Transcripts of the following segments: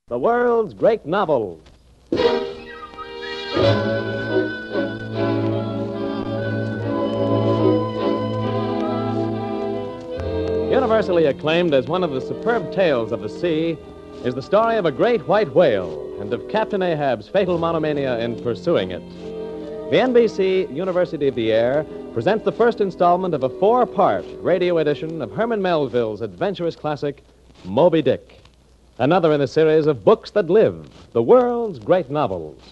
the world's great novels. Universally acclaimed as one of the superb tales of the sea is the story of a great white whale and of Captain Ahab's fatal monomania in pursuing it. The NBC University of the Air presents the first installment of a 4-part radio edition of Herman Melville's adventurous classic, Moby Dick. Another in a series of books that live, the world's great novels.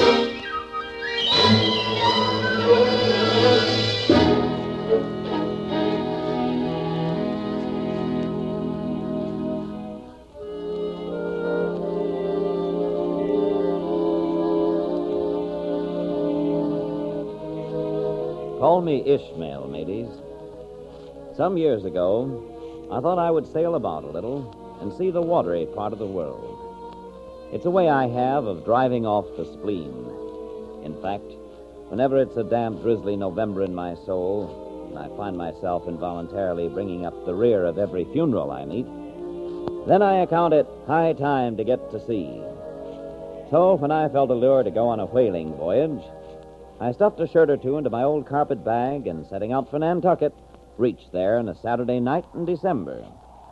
Call me Ishmael, mateys. Some years ago, I thought I would sail about a little and see the watery part of the world. It's a way I have of driving off the spleen. In fact, whenever it's a damp, drizzly November in my soul, and I find myself involuntarily bringing up the rear of every funeral I meet, then I account it high time to get to sea. So, when I felt a lure to go on a whaling voyage, I stuffed a shirt or two into my old carpet bag and, setting out for Nantucket, reached there on a Saturday night in December.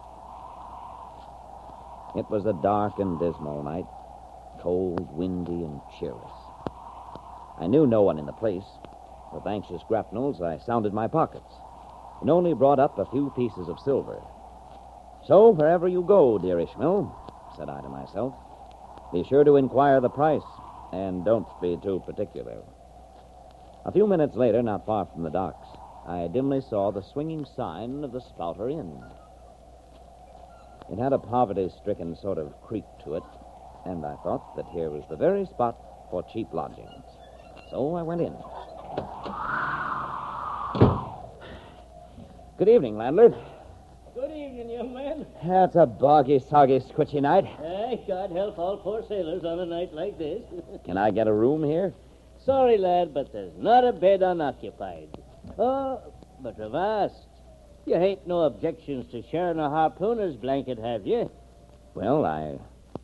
It was a dark and dismal night, cold, windy, and cheerless. I knew no one in the place. With anxious grapnels, I sounded my pockets and only brought up a few pieces of silver. So, wherever you go, dear Ishmael, said I to myself, be sure to inquire the price, and don't be too particular. A few minutes later, not far from the docks, I dimly saw the swinging sign of the Spouter Inn. It had a poverty-stricken sort of creak to it, and I thought that here was the very spot for cheap lodgings. So I went in. Good evening, landlord. Good evening, young man. It's a boggy, soggy, squitchy night. God help all poor sailors on a night like this. Can I get a room here? Sorry, lad, but there's not a bed unoccupied. Oh, but avast. You ain't no objections to sharing a harpooner's blanket, have you? Well, I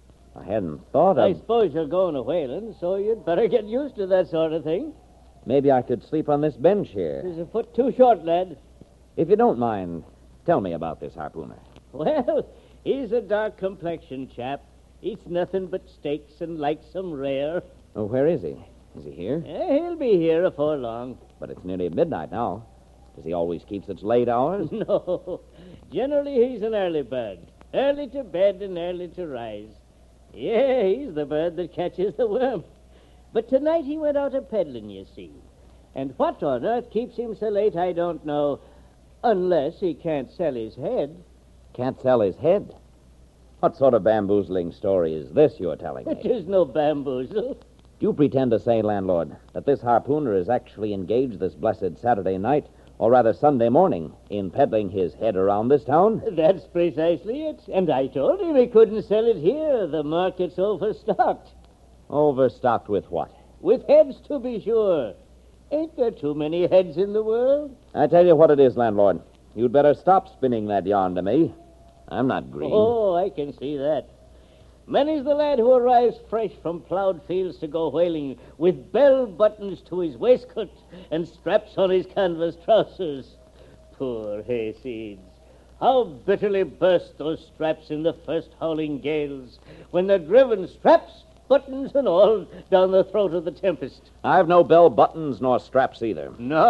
hadn't thought of... I suppose you're going a whaling, so you'd better get used to that sort of thing. Maybe I could sleep on this bench here. It's a foot too short, lad. If you don't mind, tell me about this harpooner. Well, he's a dark-complexioned chap. Eats nothing but steaks and likes some rare. Oh, where is he? Is he here? He'll be here afore long. But it's nearly midnight now. Does he always keep such late hours? No. Generally, he's an early bird. Early to bed and early to rise. Yeah, he's the bird that catches the worm. But tonight he went out a-peddling, you see. And what on earth keeps him so late, I don't know. Unless he can't sell his head. Can't sell his head? What sort of bamboozling story is this you're telling me? It is no bamboozle. Do you pretend to say, landlord, that this harpooner is actually engaged this blessed Saturday night, or rather Sunday morning, in peddling his head around this town? That's precisely it. And I told him he couldn't sell it here. The market's overstocked. Overstocked with what? With heads, to be sure. Ain't there too many heads in the world? I tell you what it is, landlord. You'd better stop spinning that yarn to me. I'm not green. Oh, I can see that. Many's the lad who arrives fresh from plowed fields to go whaling, with bell buttons to his waistcoat and straps on his canvas trousers. Poor hayseeds. How bitterly burst those straps in the first howling gales, when they're driven, straps, buttons and all, down the throat of the tempest. I've no bell buttons nor straps either.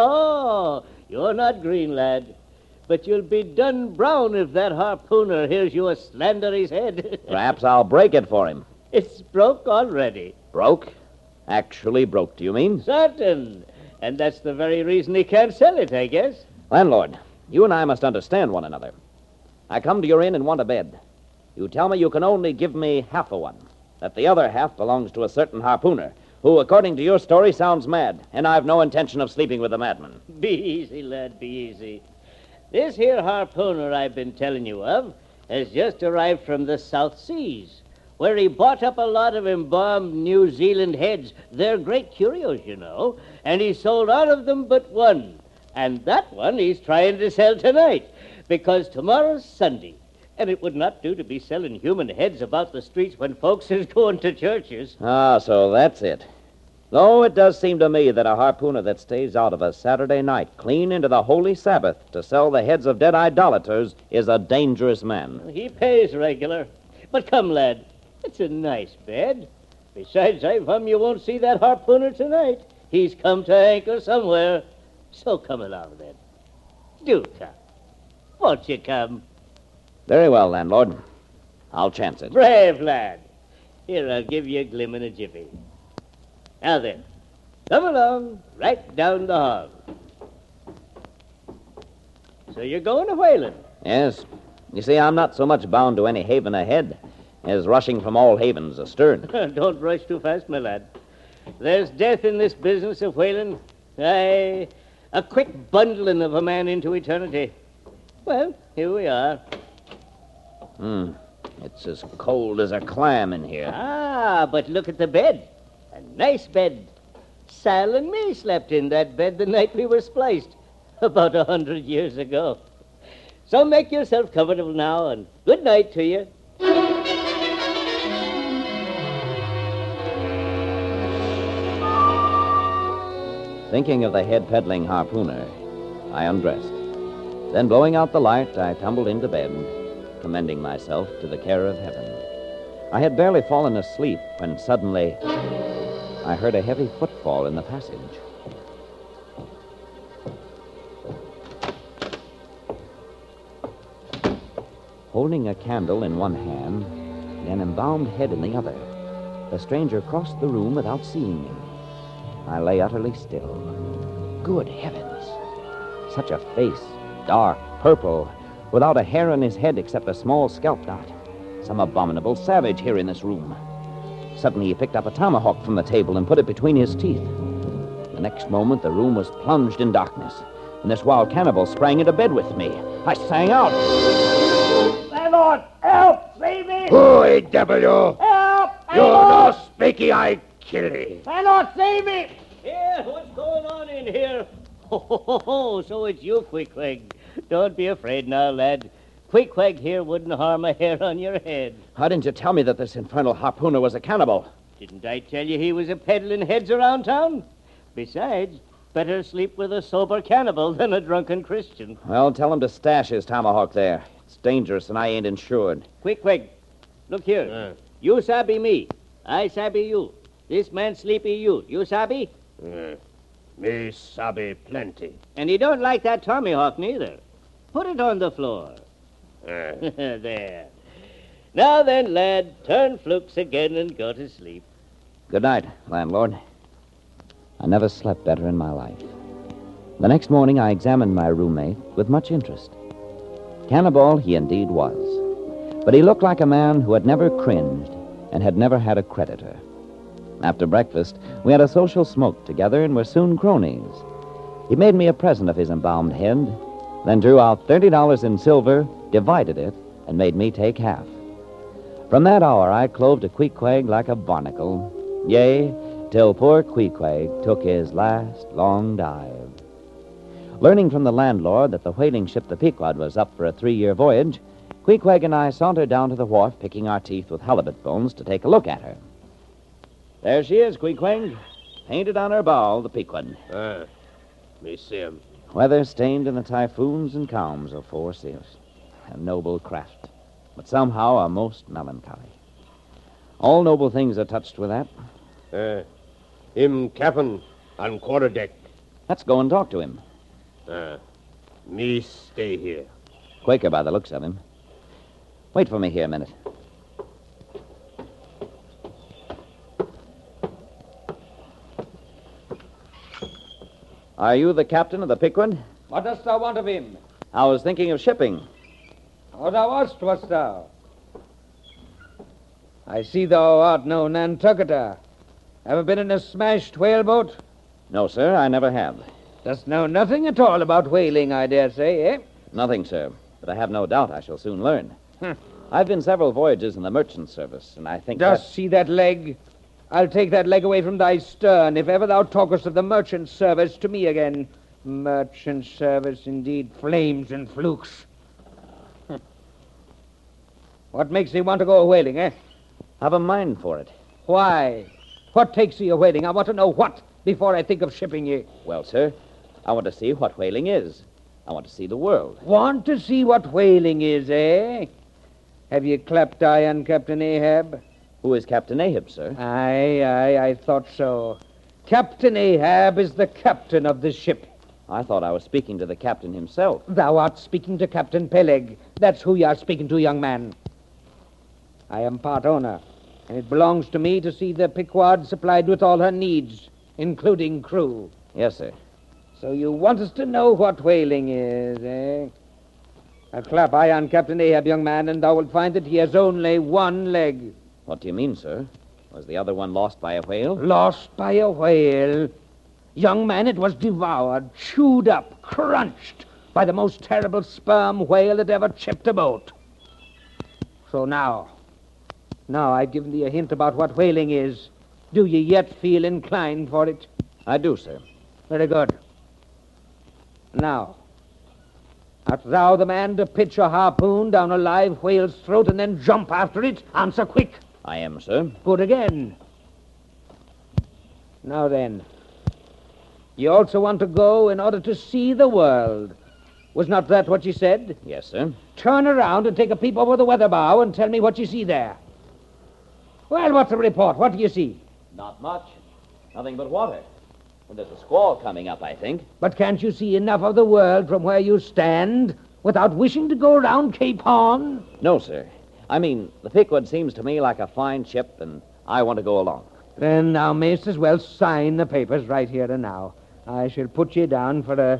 No, you're not green, lad. But you'll be done brown if that harpooner hears you slander his head. Perhaps I'll break it for him. It's broke already. Broke? Actually broke, do you mean? Certain. And that's the very reason he can't sell it, I guess. Landlord, you and I must understand one another. I come to your inn and want a bed. You tell me you can only give me half a one, that the other half belongs to a certain harpooner, who, according to your story, sounds mad, and I've no intention of sleeping with a madman. Be easy, lad, be easy. This here harpooner I've been telling you of has just arrived from the South Seas, where he bought up a lot of embalmed New Zealand heads. They're great curios, you know, and he sold out of them but one. And that one he's trying to sell tonight, because tomorrow's Sunday, And it would not do to be selling human heads about the streets when folks is going to churches. Ah, so that's it. Though it does seem to me that a harpooner that stays out of a Saturday night clean into the holy Sabbath to sell the heads of dead idolaters is a dangerous man. He pays regular. But come, lad, it's a nice bed. Besides, I've you won't see that harpooner tonight. He's come to anchor somewhere. So come along, then. Do come. Won't you come? Very well, landlord. I'll chance it. Brave lad. Here, I'll give you a glim in a jiffy. Now then, come along, right down the hall. So you're going to whaling? Yes. You see, I'm not so much bound to any haven ahead as rushing from all havens astern. Don't rush too fast, my lad. There's death in this business of whaling. Aye, a quick bundling of a man into eternity. Well, here we are. It's as cold as a clam in here. Ah, but look at the bed. A nice bed. Sal and me slept in that bed the night we were spliced, about 100 years ago. So make yourself comfortable now, and good night to you. Thinking of the head-peddling harpooner, I undressed. Then, blowing out the light, I tumbled into bed, commending myself to the care of heaven. I had barely fallen asleep when suddenly I heard a heavy footfall in the passage. Holding a candle in one hand and an embalmed head in the other, the stranger crossed the room without seeing me. I lay utterly still. Good heavens! Such a face, dark, purple, without a hair on his head except a small scalp knot. Some abominable savage here in this room. Suddenly he picked up a tomahawk from the table and put it between his teeth. The next moment the room was plunged in darkness, and this wild cannibal sprang into bed with me. I sang out, Landlord, help! Save me! Boy, devil you! Help! You no speaky, I kill thee. Landlord, save me! Here, what's going on in here? Oh, so it's you, Queequeg. Don't be afraid now, lad. Queequeg here wouldn't harm a hair on your head. How didn't you tell me that this infernal harpooner was a cannibal? Didn't I tell you he was a peddling heads around town? Besides, better sleep with a sober cannibal than a drunken Christian. Well, tell him to stash his tomahawk there. It's dangerous and I ain't insured. Queequeg, look here. You sabi me. I sabi you. This man sleepy you sabi? Me sabi plenty. And he don't like that tomahawk neither. Put it on the floor. There. Now then, lad, turn flukes again and go to sleep. Good night, landlord. I never slept better in my life. The next morning I examined my roommate with much interest. Cannibal he indeed was, but he looked like a man who had never cringed and had never had a creditor. After breakfast, we had a social smoke together and were soon cronies. He made me a present of his embalmed head, then drew out $30 in silver, divided it, and made me take half. From that hour I clove to Queequeg like a barnacle, yea, till poor Queequeg took his last long dive. Learning from the landlord that the whaling ship the Pequod was up for a 3-year voyage, Queequeg and I sauntered down to the wharf, picking our teeth with halibut bones to take a look at her. There she is, Queequeg, painted on her bow, the Pequod. Me see him. Weather-stained in the typhoons and calms of 4 seas. A noble craft, but somehow a most melancholy. All noble things are touched with that. Him captain on quarterdeck. Let's go and talk to him. Me stay here. Quaker by the looks of him. Wait for me here a minute. Are you the captain of the Pequod? What dost thou want of him? I was thinking of shipping. Oh, thou wast thou? I see thou art no Nantucketer. Ever been in a smashed whaleboat? No, sir, I never have. Dost know nothing at all about whaling, I dare say, eh? Nothing, sir, but I have no doubt I shall soon learn. I've been several voyages in the merchant service, and I think Dost see that leg? I'll take that leg away from thy stern if ever thou talkest of the merchant service to me again. Merchant service, indeed, flames and flukes. What makes thee want to go a-whaling, eh? I've a mind for it. Why? What takes thee a-whaling? I want to know what before I think of shipping ye. Well, sir, I want to see what whaling is. I want to see the world. Want to see what whaling is, eh? Have you clapped eye on Captain Ahab? Who is Captain Ahab, sir? Aye, I thought so. Captain Ahab is the captain of the ship. I thought I was speaking to the captain himself. Thou art speaking to Captain Peleg. That's who you are speaking to, young man. I am part owner, and it belongs to me to see the Pequod supplied with all her needs, including crew. Yes, sir. So you want us to know what whaling is, eh? Now clap eye on Captain Ahab, young man, and thou wilt find that he has only one leg. What do you mean, sir? Was the other one lost by a whale? Lost by a whale. Young man, it was devoured, chewed up, crunched by the most terrible sperm whale that ever chipped a boat. So now I've given thee a hint about what whaling is. Do ye yet feel inclined for it? I do, sir. Very good. Now, art thou the man to pitch a harpoon down a live whale's throat and then jump after it? Answer quick. I am, sir. Good again. Now then, you also want to go in order to see the world. Was not that what you said? Yes, sir. Turn around and take a peep over the weather bow and tell me what you see there. Well, what's the report? What do you see? Not much. Nothing but water. And there's a squall coming up, I think. But can't you see enough of the world from where you stand without wishing to go around Cape Horn? No, sir. I mean, the Pequod seems to me like a fine ship, and I want to go along. Then thou mayst as well sign the papers right here and now. I shall put you down for a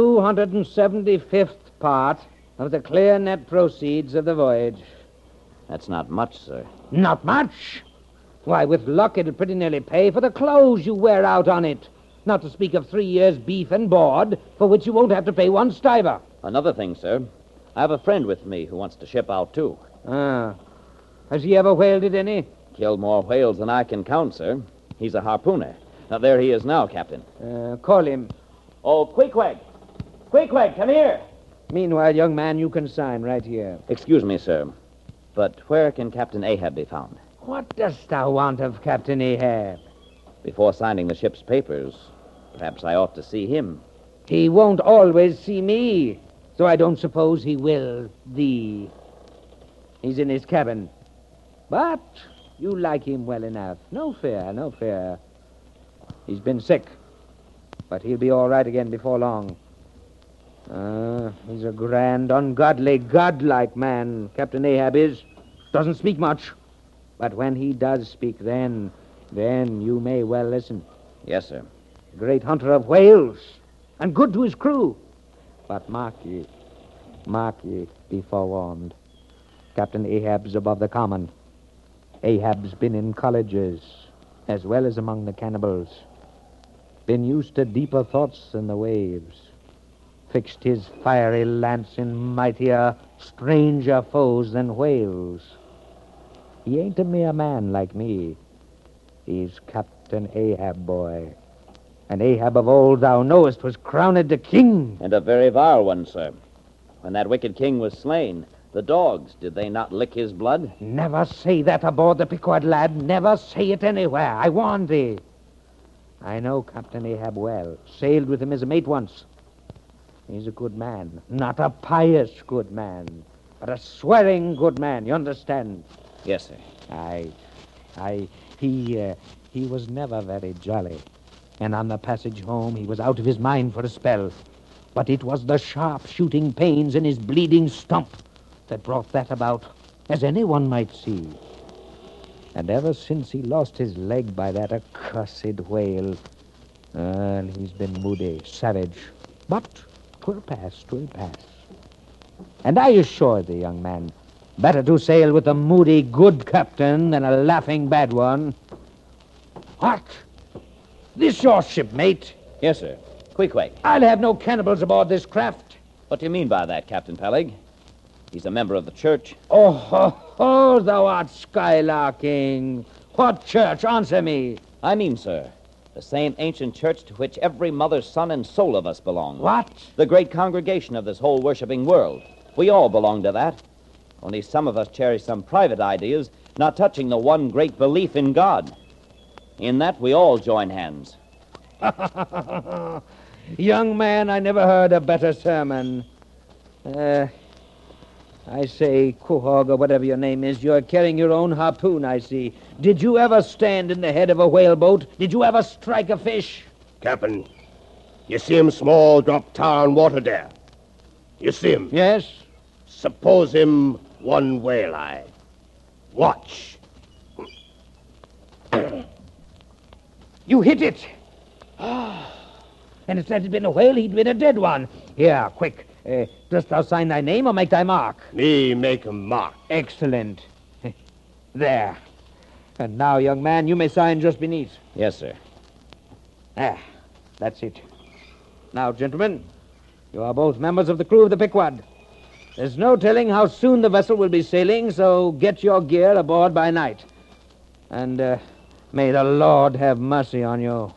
275th part of the clear net proceeds of the voyage. That's not much, sir. Not much? Why, with luck, it'll pretty nearly pay for the clothes you wear out on it. Not to speak of 3 years' beef and board, for which you won't have to pay one stiver. Another thing, sir. I have a friend with me who wants to ship out, too. Ah. Has he ever whaled any? Killed more whales than I can count, sir. He's a harpooner. Now, there he is now, Captain. Call him. Oh, Queequeg! Queequeg, come here! Meanwhile, young man, you can sign right here. Excuse me, sir, but where can Captain Ahab be found? What dost thou want of Captain Ahab? Before signing the ship's papers, perhaps I ought to see him. He won't always see me, so I don't suppose he will thee. He's in his cabin. But you like him well enough. No fear, no fear. He's been sick, but he'll be all right again before long. He's a grand, ungodly, godlike man, Captain Ahab is. Doesn't speak much, but when he does speak, then you may well listen. Yes, sir. Great hunter of whales, and good to his crew. But mark ye, be forewarned. Captain Ahab's above the common. Ahab's been in colleges, as well as among the cannibals. Been used to deeper thoughts than the waves. Fixed his fiery lance in mightier, stranger foes than whales. He ain't a mere man like me. He's Captain Ahab, boy. And Ahab of old, thou knowest, was crowned the king. And a very vile one, sir. When that wicked king was slain, the dogs, did they not lick his blood? Never say that aboard the Pequod, lad. Never say it anywhere. I warn thee. I know Captain Ahab well. Sailed with him as a mate once. He's a good man. Not a pious good man, but a swearing good man. You understand? Yes, sir. He was never very jolly. And on the passage home, he was out of his mind for a spell. But it was the sharp shooting pains in his bleeding stump that brought that about, as anyone might see. And ever since he lost his leg by that accursed whale, he's been moody, savage. But 'twill pass. And I assure thee, young man, better to sail with a moody good captain than a laughing bad one. What? This your ship, mate? Yes, sir. Queequeg. I'll have no cannibals aboard this craft. What do you mean by that, Captain Peleg? He's a member of the church. Oh, thou art skylarking. What church? Answer me. I mean, sir, the same ancient church to which every mother, son, and soul of us belong. What? The great congregation of this whole worshiping world. We all belong to that. Only some of us cherish some private ideas, not touching the one great belief in God. In that, we all join hands. Young man, I never heard a better sermon. I say, Quahog, or whatever your name is, you're carrying your own harpoon, I see. Did you ever stand in the head of a whaleboat? Did you ever strike a fish? Captain, you see him small drop tar on water there? You see him? Yes? Suppose him one whale eye. Watch. You hit it. And if that had been a whale, he'd been a dead one. Here, quick. Dost thou sign thy name or make thy mark? Me make him mark. Excellent. There. And now, young man, you may sign just beneath. Yes, sir. That's it. Now, gentlemen, you are both members of the crew of the Pequod. There's no telling how soon the vessel will be sailing, so get your gear aboard by night. And may the Lord have mercy on you.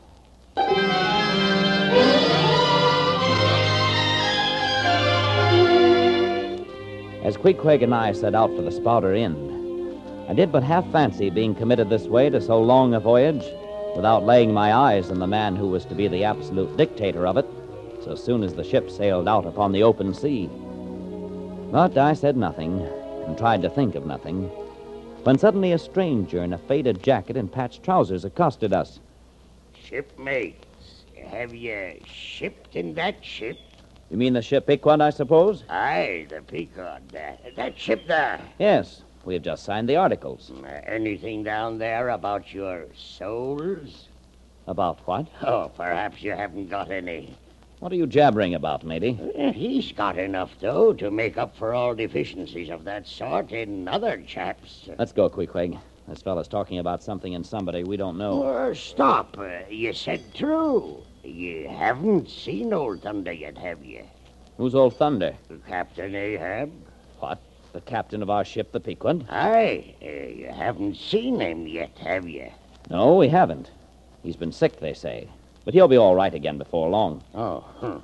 As Queequeg and I set out for the Spouter Inn, I did but half fancy being committed this way to so long a voyage without laying my eyes on the man who was to be the absolute dictator of it so soon as the ship sailed out upon the open sea. But I said nothing and tried to think of nothing when suddenly a stranger in a faded jacket and patched trousers accosted us. Shipmates, have you shipped in that ship? You mean the ship Pequod, I suppose? Aye, the Pequod. That ship there. Yes, we have just signed the articles. Anything down there about your souls? About what? Oh, perhaps you haven't got any. What are you jabbering about, matey? He's got enough, though, to make up for all deficiencies of that sort in other chaps. Let's go, Queequeg. This fellow's talking about something and somebody we don't know. Stop. You said true. You haven't seen Old Thunder yet, have you? Who's Old Thunder? Captain Ahab. What? The captain of our ship, the Pequod? Aye. You haven't seen him yet, have you? No, we haven't. He's been sick, they say. But he'll be all right again before long. Oh.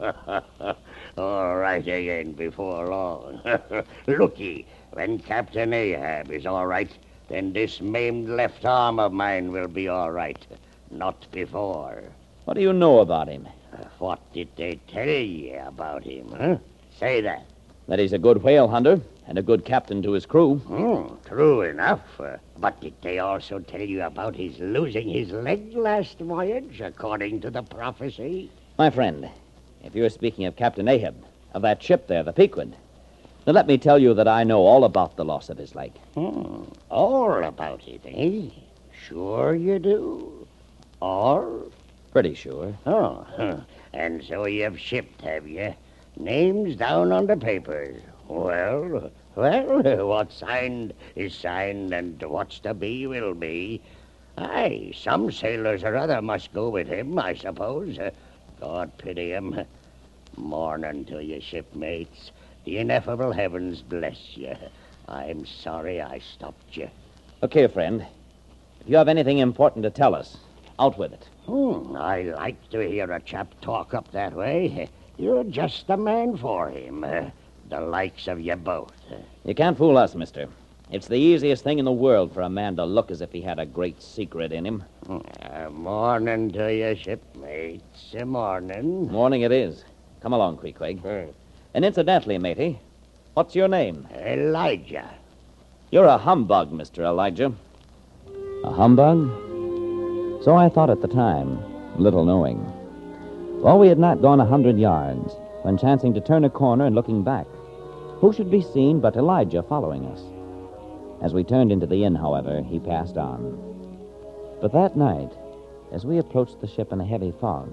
All right again before long. Looky, when Captain Ahab is all right, then this maimed left arm of mine will be all right. Not before. What do you know about him? What did they tell you about him, huh? Say that. That he's a good whale hunter and a good captain to his crew. True enough. But did they also tell you about his losing his leg last voyage, according to the prophecy? My friend, if you're speaking of Captain Ahab, of that ship there, the Pequod, then let me tell you that I know all about the loss of his leg. All about it, eh? Sure you do. All? Pretty sure. And so you've shipped, have you? Names down on the papers. Well, what's signed is signed, and what's to be will be. Aye, some sailors or other must go with him, I suppose. God pity him. Morning to you, shipmates. The ineffable heavens bless you. I'm sorry I stopped you. Okay, friend. If you have anything important to tell us, out with it. I like to hear a chap talk up that way. You're just the man for him. The likes of you both. You can't fool us, mister. It's the easiest thing in the world for a man to look as if he had a great secret in him. Morning to you, shipmates. Morning. Morning it is. Come along, Queequeg. And incidentally, matey, what's your name? Elijah. You're a humbug, Mr. Elijah. A humbug? So I thought at the time, little knowing. Well, we had not gone 100 yards when, chancing to turn a corner and looking back, who should be seen but Elijah following us. As we turned into the inn, however, he passed on. But that night, as we approached the ship in a heavy fog,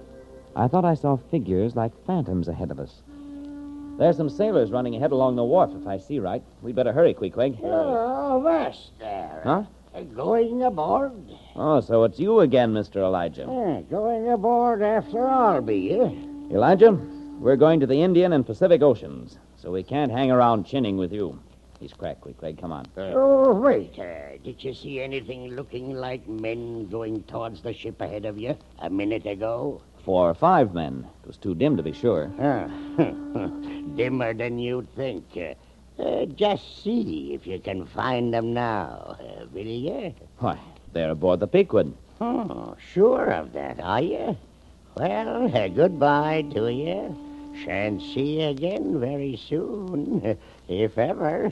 I thought I saw figures like phantoms ahead of us. There's some sailors running ahead along the wharf, if I see right. We'd better hurry, Queequeg. Oh, that's there. Huh? Going aboard? Oh, so it's you again, Mr. Elijah. Going aboard after all, be you? Elijah, we're going to the Indian and Pacific Oceans, so we can't hang around chinning with you. He's cracked, Queequeg. Come on. Wait. Did you see anything looking like men going towards the ship ahead of you a minute ago? 4 or 5 men. It was too dim to be sure. Dimmer than you'd think. Just see if you can find them now, will you? Why, they're aboard the Pequod. Oh, sure of that, are you? Well, goodbye to you. Shan't see you again very soon, if ever.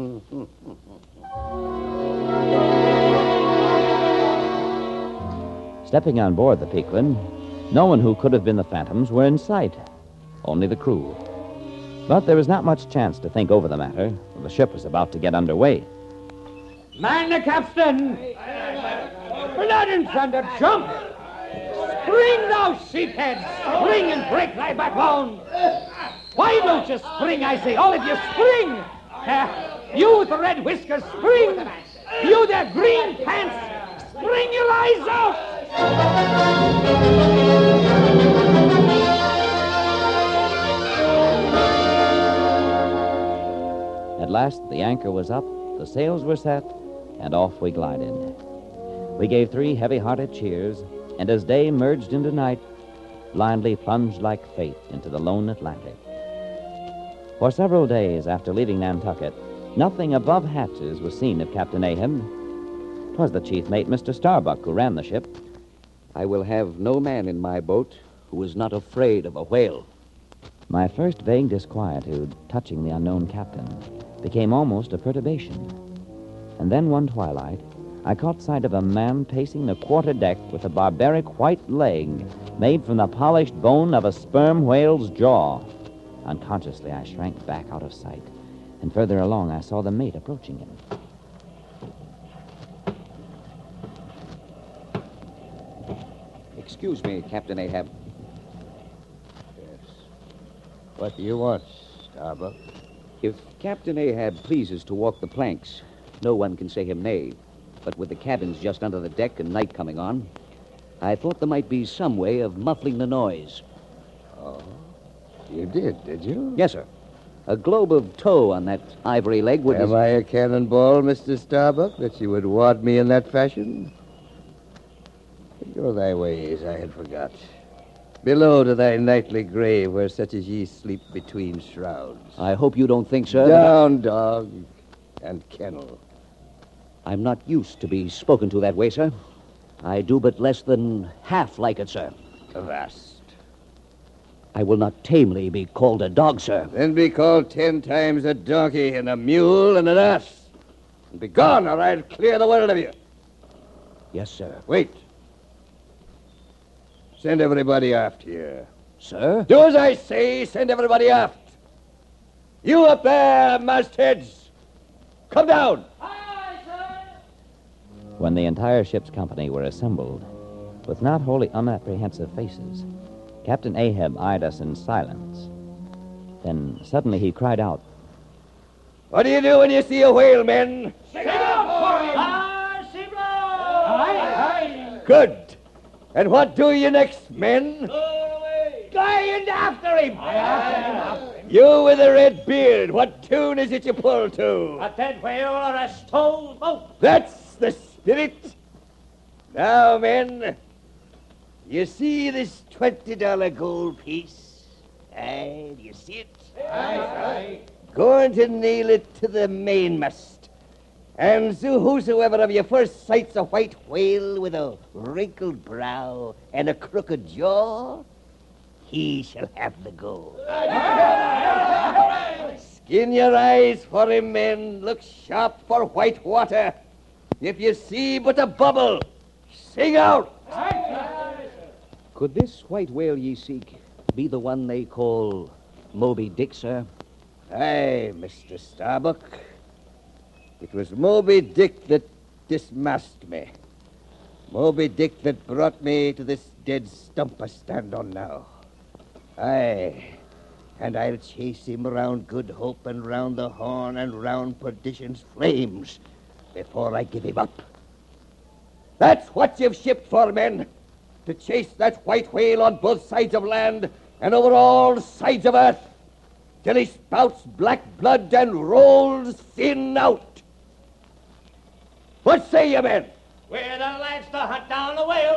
Stepping on board the Pequod, no one who could have been the Phantoms were in sight. Only the crew. But there was not much chance to think over the matter, for the ship was about to get underway. Man the capstan! Blood and thunder, jump! Spring, thou sheephead! Spring and break thy backbone! Why don't you spring, I say, all of you, spring! You with the red whiskers, spring! You there, green pants, spring your eyes out! At last, the anchor was up, the sails were set, and off we glided. We gave 3 heavy-hearted cheers, and as day merged into night, blindly plunged like fate into the lone Atlantic. For several days after leaving Nantucket, nothing above hatches was seen of Captain Ahab. 'Twas the chief mate, Mr. Starbuck, who ran the ship. I will have no man in my boat who is not afraid of a whale. My first vague disquietude touching the unknown captain became almost a perturbation. And then one twilight, I caught sight of a man pacing the quarter-deck with a barbaric white leg made from the polished bone of a sperm whale's jaw. Unconsciously, I shrank back out of sight, and further along I saw the mate approaching him. Excuse me, Captain Ahab. Yes. What do you want, Starbuck? If Captain Ahab pleases to walk the planks, no one can say him nay. But with the cabins just under the deck and night coming on, I thought there might be some way of muffling the noise. Oh, you did you? Yes, sir. A globe of tow on that ivory leg would... Am I a cannonball, Mr. Starbuck, that you would ward me in that fashion? Go thy ways, I had forgot. Below to thy nightly grave, where such as ye sleep between shrouds. I hope you don't think, sir... Down, dog, and kennel. I'm not used to be spoken to that way, sir. I do but less than half like it, sir. Avast. I will not tamely be called a dog, sir. Then be called 10 times a donkey and a mule and an ass. And be gone, or I'll clear the world of you. Yes, sir. Wait. Send everybody aft here. Sir? Do as I say. Send everybody aft. You up there, mastheads. Come down. When the entire ship's company were assembled, with not wholly unapprehensive faces, Captain Ahab eyed us in silence. Then suddenly he cried out, What do you do when you see a whale, men? Good. And what do you next, men? Going after him. You with the red beard, what tune is it you pull to? A dead whale or a stove boat. That's the spirit. Now, men, you see this $20 gold piece? Aye, do you see it? Aye. Going to nail it to the mainmast. And so whosoever of you first sights a white whale with a wrinkled brow and a crooked jaw, he shall have the gold. Skin your eyes for him, men. Look sharp for white water. If you see but a bubble, sing out. Could this white whale ye seek be the one they call Moby Dick, sir? Aye, Mr. Starbuck. It was Moby Dick that dismasked me. Moby Dick that brought me to this dead stump I stand on now. Aye, and I'll chase him round Good Hope and round the Horn and round Perdition's flames before I give him up. That's what you've shipped for, men. To chase that white whale on both sides of land and over all sides of earth till he spouts black blood and rolls thin out. What say you, men? We're the lads to hunt down the whale.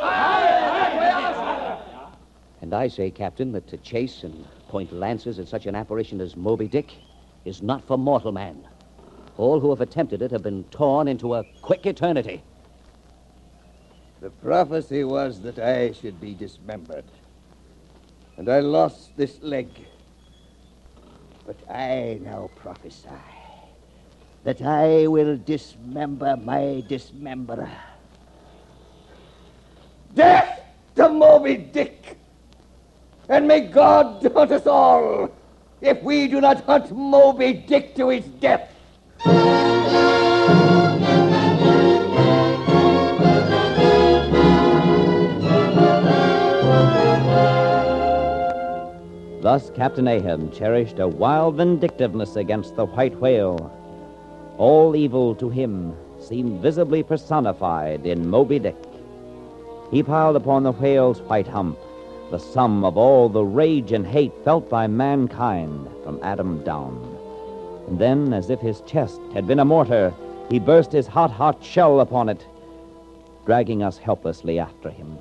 And I say, Captain, that to chase and point lances at such an apparition as Moby Dick is not for mortal man. All who have attempted it have been torn into a quick eternity. The prophecy was that I should be dismembered. And I lost this leg. But I now prophesy that I will dismember my dismemberer. Death to Moby Dick! And may God hunt us all if we do not hunt Moby Dick to his death. Thus Captain Ahab cherished a wild vindictiveness against the white whale. All evil to him seemed visibly personified in Moby Dick. He piled upon the whale's white hump the sum of all the rage and hate felt by mankind from Adam down. And then, as if his chest had been a mortar, he burst his hot shell upon it, dragging us helplessly after him.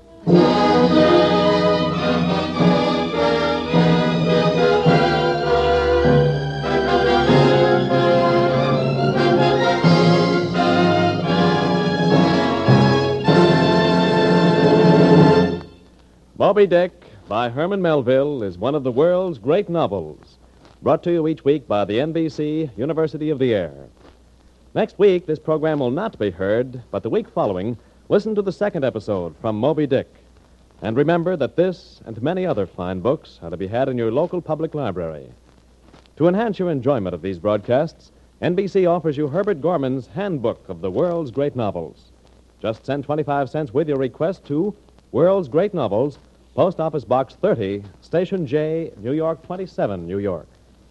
Moby Dick by Herman Melville is one of the world's great novels, brought to you each week by the NBC University of the Air. Next week, this program will not be heard, but the week following, listen to the second episode from Moby Dick. And remember that this and many other fine books are to be had in your local public library. To enhance your enjoyment of these broadcasts, NBC offers you Herbert Gorman's Handbook of the World's Great Novels. Just send 25 cents with your request to World's Great Novels, Post Office Box 30, Station J, New York 27, New York.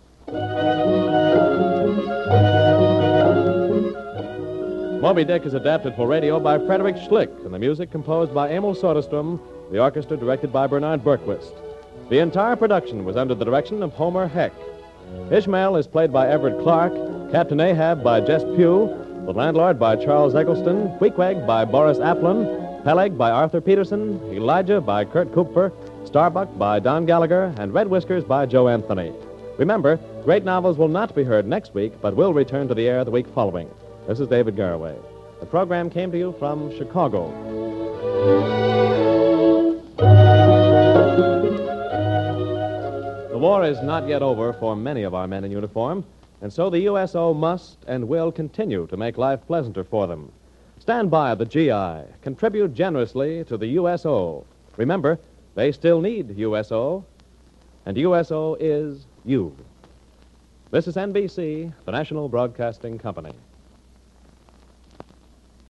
Moby Dick is adapted for radio by Frederick Schlick, and the music composed by Emil Soderstrom, the orchestra directed by Bernard Berquist. The entire production was under the direction of Homer Heck. Ishmael is played by Everett Clark, Captain Ahab by Jess Pugh, the Landlord by Charles Eggleston, Queequeg by Boris Applin, Peleg by Arthur Peterson, Elijah by Kurt Kupfer, Starbuck by Don Gallagher, and Red Whiskers by Joe Anthony. Remember, great novels will not be heard next week, but will return to the air the week following. This is David Garraway. The program came to you from Chicago. The war is not yet over for many of our men in uniform, and so the USO must and will continue to make life pleasanter for them. Stand by the GI. Contribute generously to the USO. Remember, they still need USO, and USO is you. This is NBC, the National Broadcasting Company.